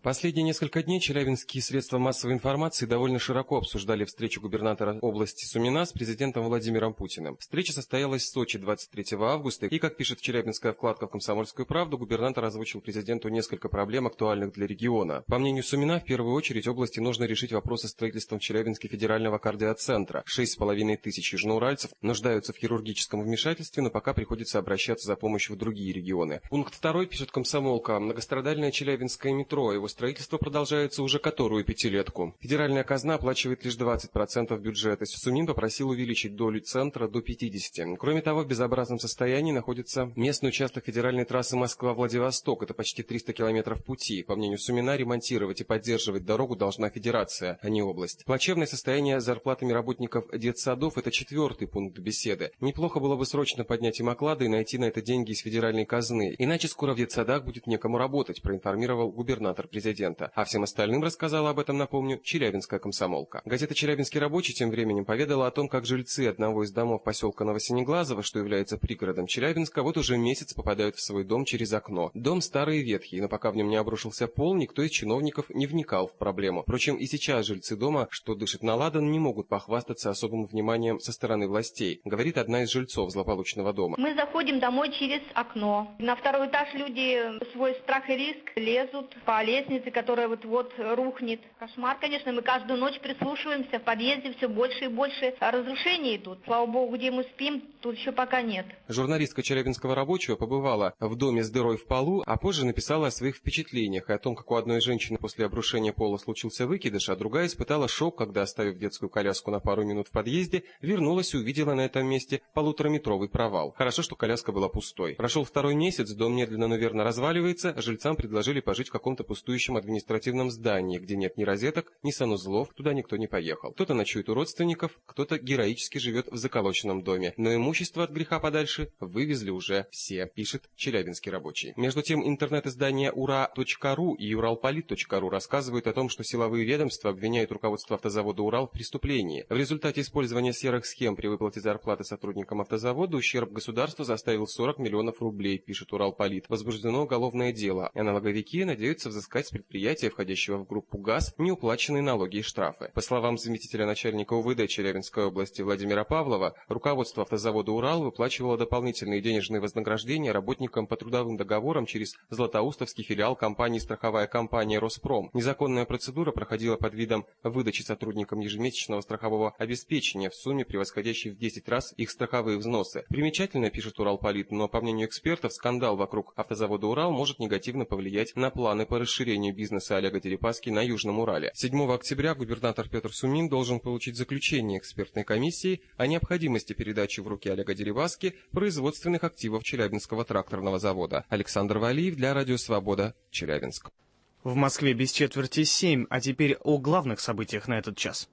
Последние несколько дней челябинские средства массовой информации довольно широко обсуждали встречу губернатора области Сумина с президентом Владимиром Путиным. Встреча состоялась в Сочи 23 августа, и, как пишет челябинская вкладка в «Комсомольскую правду», губернатор озвучил президенту несколько проблем, актуальных для региона. По мнению Сумина, в первую очередь области нужно решить вопросы строительством в Челябинске федерального кардиоцентра. 6,5 тысяч южноуральцев нуждаются в хирургическом вмешательстве, но пока приходится обращаться за помощью в другие регионы. Пункт 2, пишет «Комсомолка», многострадальное челябинское метро. Его строительство продолжается уже которую пятилетку. Федеральная казна оплачивает лишь 20% бюджета. Сумин попросил увеличить долю центра до 50%. Кроме того, в безобразном состоянии находится местный участок федеральной трассы Москва-Владивосток. Это почти 300 километров пути. По мнению Сумина, ремонтировать и поддерживать дорогу должна федерация, а не область. Плачевное состояние с зарплатами работников детсадов – это 4-й пункт беседы. Неплохо было бы срочно поднять им оклады и найти на это деньги из федеральной казны. Иначе скоро в детсадах будет некому работать, проинформировал губернатор президента. А всем остальным рассказала об этом, напомню, челябинская комсомолка. Газета «Челябинский рабочий» тем временем поведала о том, как жильцы одного из домов поселка Новосенеглазово, что является пригородом Челябинска, вот уже месяц попадают в свой дом через окно. Дом старый и ветхий, но пока в нем не обрушился пол, никто из чиновников не вникал в проблему. Впрочем, и сейчас жильцы дома, что дышит на ладан, не могут похвастаться особым вниманием со стороны властей, говорит одна из жильцов злополучного дома. Мы заходим домой через окно. На второй этаж люди свой страх и риск лезут по лестнице, которая вот-вот рухнет. Кошмар, конечно, мы каждую ночь прислушиваемся, в подъезде все больше и больше разрушений идут. Слава богу, где мы спим, тут еще пока нет. Журналистка челябинского рабочего побывала в доме с дырой в полу, а позже написала о своих впечатлениях и о том, как у одной женщины после обрушения пола случился выкидыш, а другая испытала шок, когда, оставив детскую коляску на пару минут в подъезде, вернулась и увидела на этом месте 1,5-метровый провал. Хорошо, что коляска была пустой. Прошел 2-й месяц, дом медленно, но верно разваливается, а жильцам предложили пожить в каком-то пустующем административном здании, где нет ни розеток, ни санузлов, туда никто не поехал. Кто-то ночует у родственников, кто-то героически живет в заколоченном доме. Но имущество от греха подальше вывезли уже все, пишет челябинский рабочий. Между тем, интернет-издания ура.ру и уралполит.ру рассказывают о том, что силовые ведомства обвиняют руководство автозавода «Урал» в преступлении. В результате использования серых схем при выплате зарплаты сотрудникам автозавода ущерб государству составил 40 миллионов рублей, пишет Уралполит. Возбуждено уголовное дело, а налоговики надеются взыскать с предприятия, входящего в группу ГАЗ, неуплаченные налоги и штрафы. По словам заместителя начальника УВД Челябинской области Владимира Павлова, руководство автозавода «Урал» выплачивало дополнительные денежные вознаграждения работникам по трудовым договорам через Златоустовский филиал компании «Страховая компания Роспром». Незаконная процедура проходила под видом выдачи сотрудникам ежемесячного страхового обеспечения в сумме, превосходящей в 10 раз их страховые взносы. Примечательно, пишет Уралполит, но, по мнению экспертов, скандал вокруг автозавода «Урал» может негативно повлиять на планы по расширению бизнеса Олега Дерипаски на Южном Урале. 7 октября губернатор Петр Сумин должен получить заключение экспертной комиссии о необходимости передачи в руки Олега Дерипаски производственных активов Челябинского тракторного завода. Александр Валиев для Радио Свобода, Челябинск. В Москве без четверти 7, а теперь о главных событиях на этот час.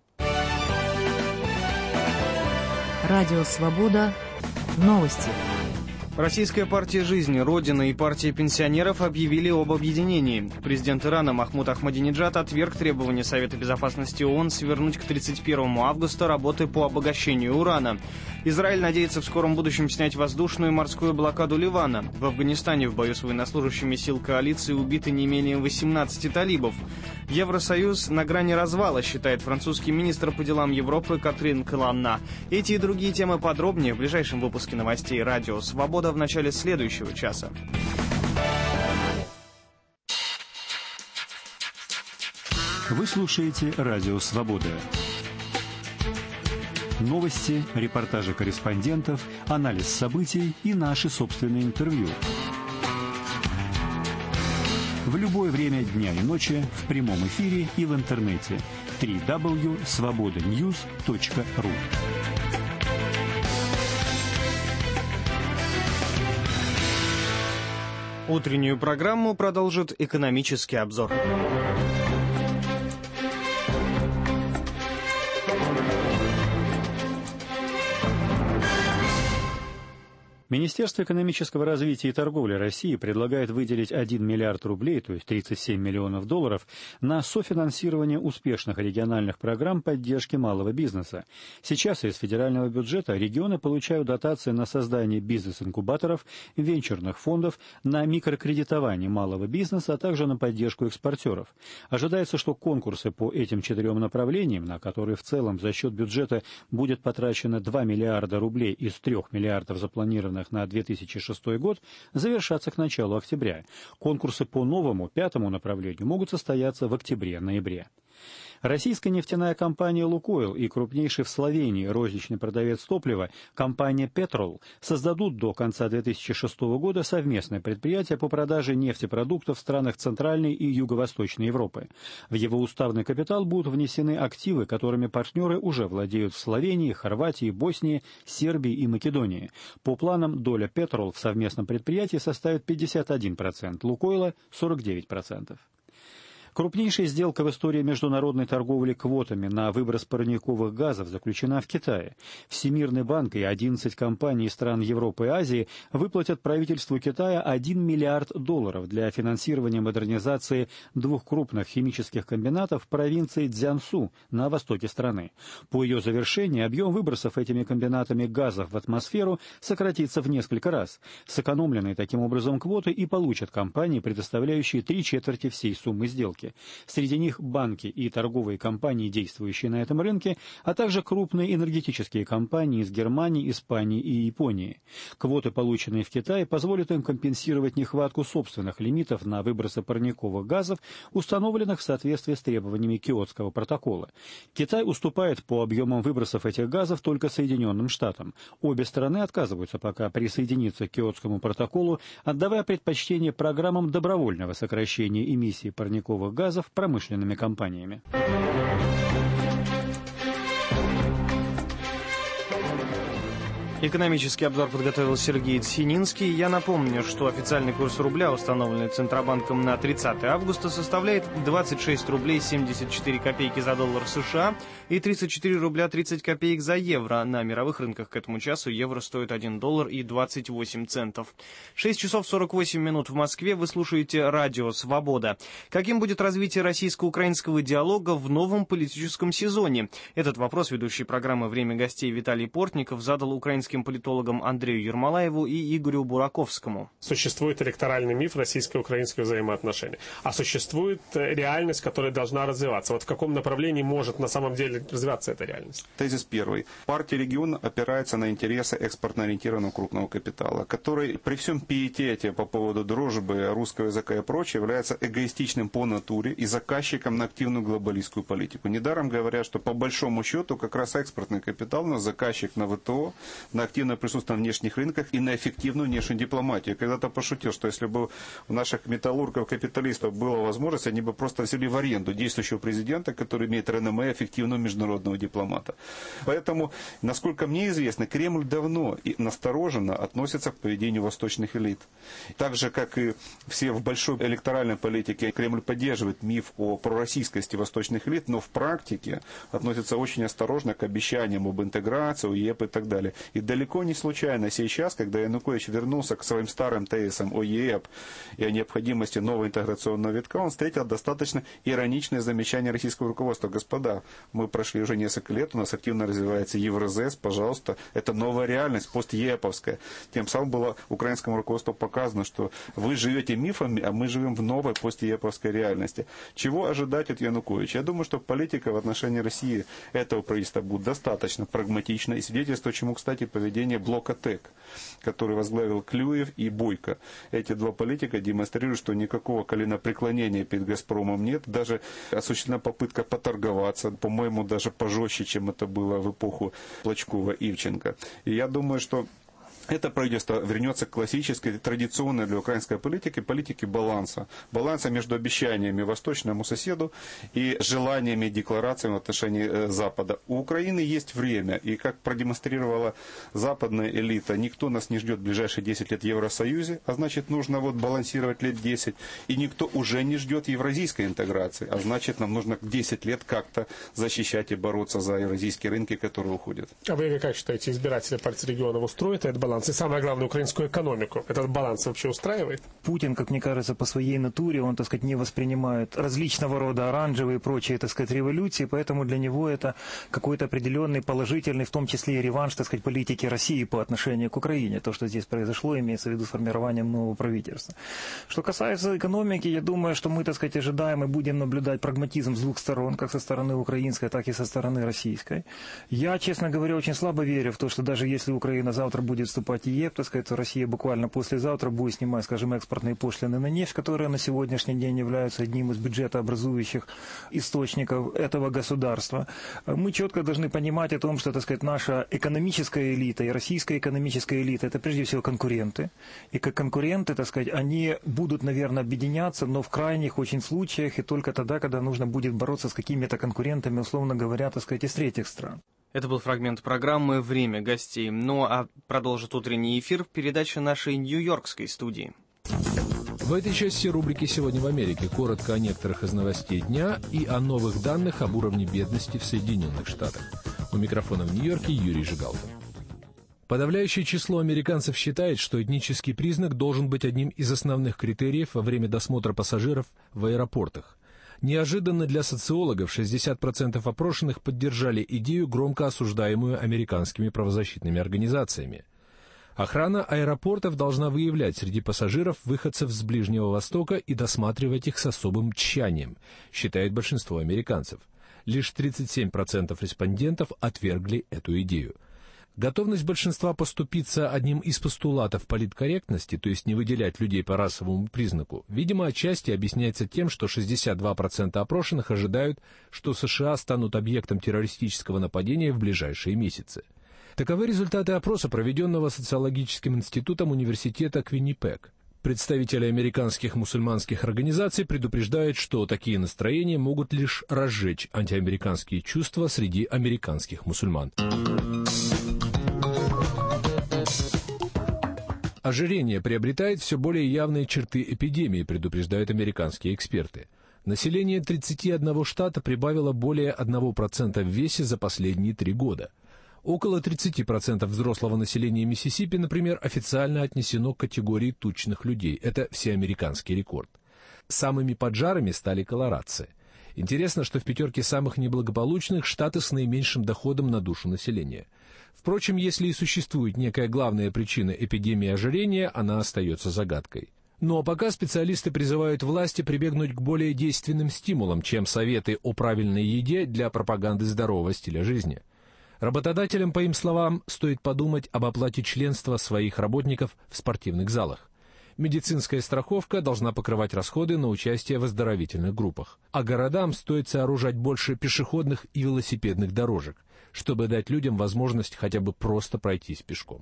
Радио Свобода. Новости. Российская партия «Жизнь», Родина и партия пенсионеров объявили об объединении. Президент Ирана Махмуд Ахмадинеджад отверг требования Совета безопасности ООН свернуть к 31 августа работы по обогащению урана. Израиль надеется в скором будущем снять воздушную и морскую блокаду Ливана. В Афганистане в бою с военнослужащими сил коалиции убиты не менее 18 талибов. Евросоюз на грани развала, считает французский министр по делам Европы Катрин Колонна. Эти и другие темы подробнее в ближайшем выпуске новостей «Радио Свобода» в начале следующего часа. Вы слушаете «Радио Свобода». Новости, репортажи корреспондентов, анализ событий и наши собственные интервью. В любое время дня и ночи, в прямом эфире и в интернете. www.svobodanews.ru. Утреннюю программу продолжит экономический обзор. Министерство экономического развития и торговли России предлагает выделить 1 миллиард рублей, то есть 37 миллионов долларов, на софинансирование успешных региональных программ поддержки малого бизнеса. Сейчас из федерального бюджета регионы получают дотации на создание бизнес-инкубаторов, венчурных фондов, на микрокредитование малого бизнеса, а также на поддержку экспортеров. Ожидается, что конкурсы по этим 4 направлениям, на которые в целом за счет бюджета будет потрачено 2 миллиарда рублей из 3 миллиардов запланированных на 2006 год, завершатся к началу октября. Конкурсы по новому, 5-му направлению могут состояться в октябре-ноябре. Российская нефтяная компания «Лукойл» и крупнейший в Словении розничный продавец топлива компания «Петрол» создадут до конца 2006 года совместное предприятие по продаже нефтепродуктов в странах Центральной и Юго-Восточной Европы. В его уставный капитал будут внесены активы, которыми партнеры уже владеют в Словении, Хорватии, Боснии, Сербии и Македонии. По планам доля «Петрол» в совместном предприятии составит 51%, «Лукойла» — 49%. Крупнейшая сделка в истории международной торговли квотами на выброс парниковых газов заключена в Китае. Всемирный банк и 11 компаний стран Европы и Азии выплатят правительству Китая 1 миллиард долларов для финансирования модернизации 2 крупных химических комбинатов в провинции Цзянсу на востоке страны. По ее завершении объем выбросов этими комбинатами газов в атмосферу сократится в несколько раз. Сэкономленные таким образом квоты и получат компании, предоставляющие 3/4 всей суммы сделки. Среди них банки и торговые компании, действующие на этом рынке, а также крупные энергетические компании из Германии, Испании и Японии. Квоты, полученные в Китае, позволят им компенсировать нехватку собственных лимитов на выбросы парниковых газов, установленных в соответствии с требованиями Киотского протокола. Китай уступает по объемам выбросов этих газов только Соединенным Штатам. Обе стороны отказываются пока присоединиться к Киотскому протоколу, отдавая предпочтение программам добровольного сокращения эмиссий парниковых газов промышленными компаниями. Экономический обзор подготовил Сергей Цининский. Я напомню, что официальный курс рубля, установленный Центробанком на 30 августа, составляет 26 рублей 74 копейки за доллар США и 34 рубля 30 копеек за евро. На мировых рынках к этому часу евро стоит 1 доллар и 28 центов. 6 часов 48 минут в Москве. Вы слушаете радио «Свобода». Каким будет развитие российско-украинского диалога в новом политическом сезоне? Этот вопрос ведущий программы «Время гостей» Виталий Портников задал украинским политологам Андрею Ермолаеву и Игорю Бураковскому. Существует электоральный миф российско-украинских взаимоотношений, а существует реальность, которая должна развиваться. Вот в каком направлении может на самом деле развиваться эта реальность? Тезис первый. Партия региона опирается на интересы экспортно-ориентированного крупного капитала, который при всем пиетете по поводу дружбы, русского языка и прочее является эгоистичным по натуре и заказчиком на активную глобалистскую политику. Недаром говорят, что по большому счету как раз экспортный капитал у нас заказчик на ВТО, на активное присутствие на внешних рынках и на эффективную внешнюю дипломатию. Когда-то пошутил, что если бы у наших металлургов-капиталистов была возможность, они бы просто взяли в аренду действующего президента, который имеет реноме эффективного международного дипломата. Поэтому, насколько мне известно, Кремль давно и настороженно относится к поведению восточных элит. Так же, как и все в большой электоральной политике, Кремль поддерживает миф о пророссийскости восточных элит, но в практике относится очень осторожно к обещаниям об интеграции, ОЕП и так далее. И далеко не случайно сейчас, когда Янукович вернулся к своим старым тезисам о ЕЭП и о необходимости нового интеграционного витка, он встретил достаточно ироничное замечание российского руководства. Господа, мы прошли уже несколько лет, у нас активно развивается Евразес, пожалуйста, это новая реальность, постъеэповская. Тем самым было украинскому руководству показано, что вы живете мифами, а мы живем в новой постъеэповской реальности. Чего ожидать от Януковича? Я думаю, что политика в отношении России этого правительства будет достаточно прагматична и свидетельствует, чему, кстати, поведение блока ТЭК, который возглавил Клюев и Бойко. Эти два политика демонстрируют, что никакого коленопреклонения перед «Газпромом» нет. Даже осуществлена попытка поторговаться, по-моему, даже пожестче, чем это было в эпоху Плачкова-Ивченко. И я думаю, что это правительство вернется к классической, традиционной для украинской политики, политике баланса. Баланса между обещаниями восточному соседу и желаниями, декларациями в отношении Запада. У Украины есть время, и как продемонстрировала западная элита, никто нас не ждет в ближайшие 10 лет в Евросоюзе, а значит нужно балансировать лет 10. И никто уже не ждет евразийской интеграции, а значит нам нужно 10 лет как-то защищать и бороться за евразийские рынки, которые уходят. А вы как считаете, избиратели партии регионов устроит этот баланс баланс? И самое главное, украинскую экономику. Этот баланс вообще устраивает? Путин, как мне кажется, по своей натуре, он, так сказать, не воспринимает различного рода оранжевые и прочие, так сказать, революции, поэтому для него это какой-то определенный положительный, в том числе и реванш, так сказать, политики России по отношению к Украине. То, что здесь произошло, имеется в виду формированием нового правительства. Что касается экономики, я думаю, что мы, так сказать, ожидаем и будем наблюдать прагматизм с двух сторон, как со стороны украинской, так и со стороны российской. Я, честно говоря, очень слабо верю в то, что даже если Украина завтра будет вступать в ЕС, так сказать, то Россия буквально послезавтра будет снимать, скажем, экспортные пошлины на нефть, которые на сегодняшний день являются одним из бюджетообразующих источников этого государства. Мы четко должны понимать о том, что, так сказать, наша экономическая элита и российская экономическая элита – это прежде всего конкуренты. И как конкуренты, так сказать, они будут, наверное, объединяться, но в крайних очень случаях и только тогда, когда нужно будет бороться с какими-то конкурентами, условно говоря, так сказать, из третьих стран. Это был фрагмент программы «Время гостей». Ну а продолжит утренний эфир передача нашей нью-йоркской студии. В этой части рубрики «Сегодня в Америке» коротко о некоторых из новостей дня и о новых данных об уровне бедности в Соединенных Штатах. У микрофона в Нью-Йорке Юрий Жигалкин. Подавляющее число американцев считает, что этнический признак должен быть одним из основных критериев во время досмотра пассажиров в аэропортах. Неожиданно для социологов 60% опрошенных поддержали идею, громко осуждаемую американскими правозащитными организациями. Охрана аэропортов должна выявлять среди пассажиров выходцев с Ближнего Востока и досматривать их с особым тщанием, считает большинство американцев. Лишь 37% респондентов отвергли эту идею. Готовность большинства поступиться одним из постулатов политкорректности, то есть не выделять людей по расовому признаку, видимо, отчасти объясняется тем, что 62% опрошенных ожидают, что США станут объектом террористического нападения в ближайшие месяцы. Таковы результаты опроса, проведенного социологическим институтом университета Квиннипек. Представители американских мусульманских организаций предупреждают, что такие настроения могут лишь разжечь антиамериканские чувства среди американских мусульман. Ожирение приобретает все более явные черты эпидемии, предупреждают американские эксперты. Население 31 штата прибавило более 1% в весе за последние 3 года. Около 30% взрослого населения Миссисипи, например, официально отнесено к категории тучных людей. Это всеамериканский рекорд. Самыми поджарами стали колорадцы. Интересно, что в пятерке самых неблагополучных штаты с наименьшим доходом на душу населения. Впрочем, если и существует некая главная причина эпидемии ожирения, она остается загадкой. Но пока специалисты призывают власти прибегнуть к более действенным стимулам, чем советы о правильной еде для пропаганды здорового стиля жизни. Работодателям, по им словам, стоит подумать об оплате членства своих работников в спортивных залах. Медицинская страховка должна покрывать расходы на участие в оздоровительных группах. А городам стоит сооружать больше пешеходных и велосипедных дорожек, чтобы дать людям возможность хотя бы просто пройтись пешком.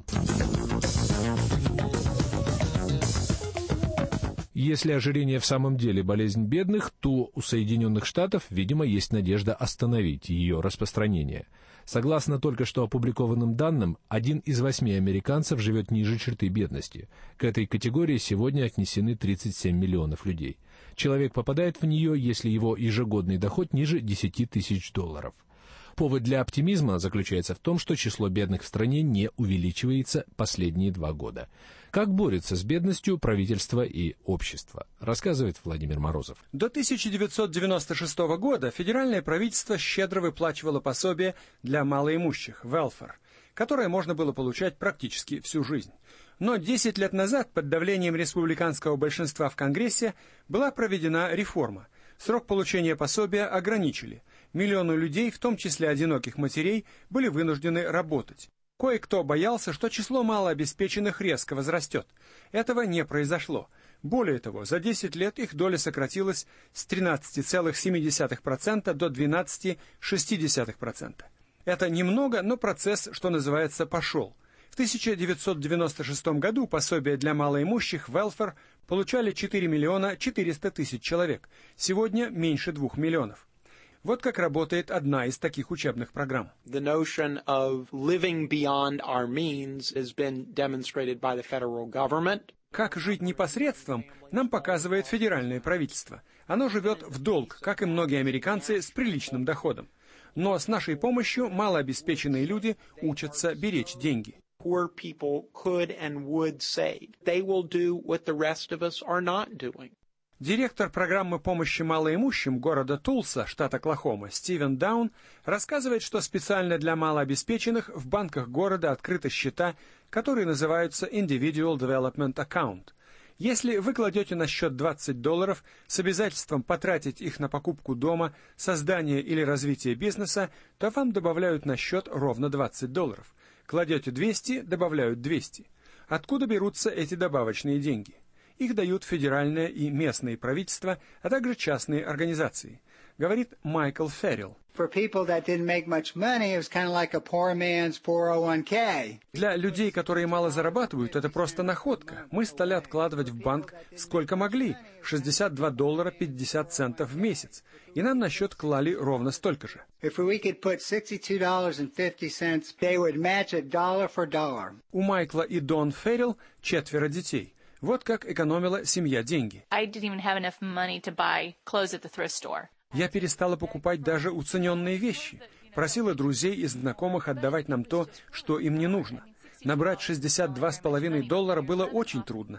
Если ожирение в самом деле болезнь бедных, то у Соединенных Штатов, видимо, есть надежда остановить ее распространение. Согласно только что опубликованным данным, 1 из 8 американцев живет ниже черты бедности. К этой категории сегодня отнесены 37 миллионов людей. Человек попадает в нее, если его ежегодный доход ниже $10 тысяч. Повод для оптимизма заключается в том, что число бедных в стране не увеличивается последние 2 года. Как борются с бедностью правительство и общество, рассказывает Владимир Морозов. До 1996 года федеральное правительство щедро выплачивало пособие для малоимущих, welfare, которое можно было получать практически всю жизнь. Но 10 лет назад под давлением республиканского большинства в Конгрессе была проведена реформа. Срок получения пособия ограничили. Миллионы людей, в том числе одиноких матерей, были вынуждены работать. Кое-кто боялся, что число малообеспеченных резко возрастет. Этого не произошло. Более того, за 10 лет их доля сократилась с 13,7% до 12,6%. Это немного, но процесс, что называется, пошел. В 1996 году пособие для малоимущих welfare получали 4 миллиона 400 тысяч человек. Сегодня меньше 2 миллионов. Вот как работает одна из таких учебных программ. The notion of living beyond our means has been demonstrated by the federal government. Как жить непосредством, нам показывает федеральное правительство. Оно живет в долг, как и многие американцы с приличным доходом. Но с нашей помощью малообеспеченные люди учатся беречь деньги. poor people could and would say. They will do what the rest of us are not doing. Директор программы помощи малоимущим города Тулса, штат Оклахома, Стивен Даун, рассказывает, что специально для малообеспеченных в банках города открыты счета, которые называются Individual Development Account. Если вы кладете на счет $20 с обязательством потратить их на покупку дома, создание или развитие бизнеса, то вам добавляют на счет ровно $20. Кладете 200, добавляют 200. Откуда берутся эти добавочные деньги? Их дают федеральное и местные правительства, а также частные организации, говорит Майкл Феррилл. Для людей, которые мало зарабатывают, это просто находка. Мы стали откладывать в банк сколько могли, $62.50 в месяц, и нам на счет клали ровно столько же. У Майкла и Дон Феррилл 4 детей. Вот как экономила семья деньги. Я перестала покупать даже уцененные вещи. Просила друзей и знакомых отдавать нам то, что им не нужно. Набрать $62.50 было очень трудно.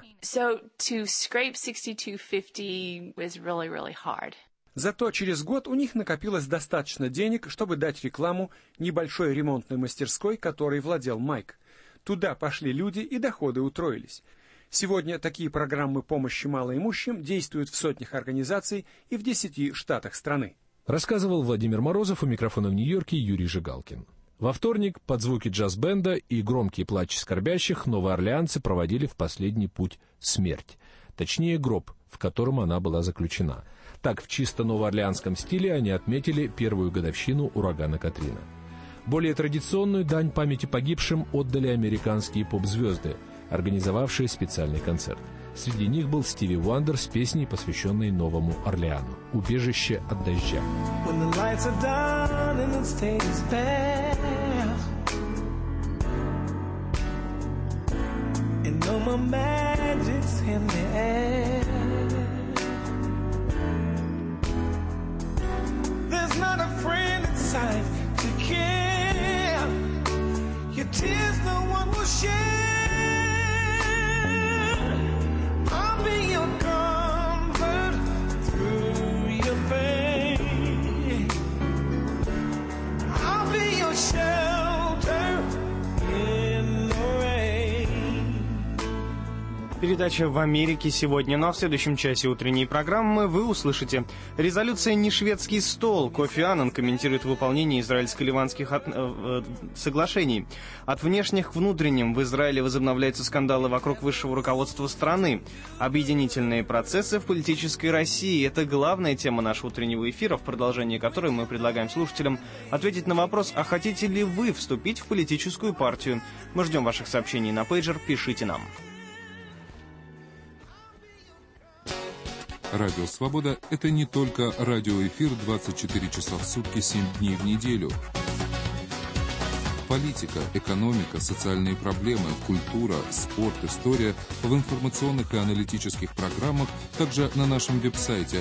Зато через год у них накопилось достаточно денег, чтобы дать рекламу небольшой ремонтной мастерской, которой владел Майк. Туда пошли люди, и доходы утроились. Сегодня такие программы помощи малоимущим действуют в сотнях организаций и в 10 штатах страны. Рассказывал Владимир Морозов, у микрофона в Нью-Йорке Юрий Жигалкин. Во вторник под звуки джаз-бенда и громкие плачи скорбящих новоорлеанцы проводили в последний путь смерть. Точнее, гроб, в котором она была заключена. Так, в чисто новоорлеанском стиле они отметили первую годовщину урагана Катрина. Более традиционную дань памяти погибшим отдали американские поп-звезды, организовавшие специальный концерт. Среди них был Стиви Уандер с песней, посвященной Новому Орлеану «Убежище от дождя». I'll be your comfort through your pain. I'll be your shelter in the rain. Передача «В Америке сегодня», но в следующем часе утренней программы вы услышите: резолюция «Не шведский стол». Кофи Аннан комментирует выполнение израильско-ливанских соглашений. От внешних к внутренним в Израиле возобновляются скандалы вокруг высшего руководства страны. Объединительные процессы в политической России – это главная тема нашего утреннего эфира, в продолжении которой мы предлагаем слушателям ответить на вопрос: а хотите ли вы вступить в политическую партию? Мы ждем ваших сообщений на пейджер, пишите нам. Радио «Свобода» — это не только радиоэфир 24 часа в сутки, 7 дней в неделю. Политика, экономика, социальные проблемы, культура, спорт, история в информационных и аналитических программах, также на нашем веб-сайте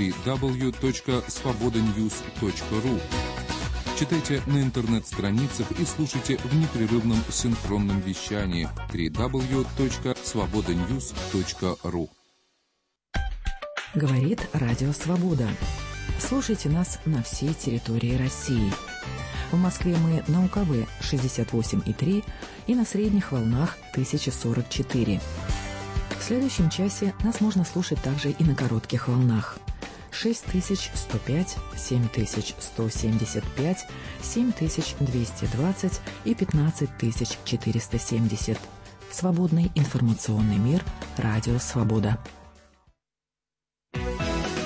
www.svobodanews.ru. Читайте на интернет-страницах и слушайте в непрерывном синхронном вещании www.svobodanews.ru. Говорит Радио Свобода. Слушайте нас на всей территории России. В Москве мы на УКВ 68,3 и на средних волнах 1044. В следующем часе нас можно слушать также и на коротких волнах 6105, 7175, 7220 и 15470. Свободный информационный мир. Радио Свобода.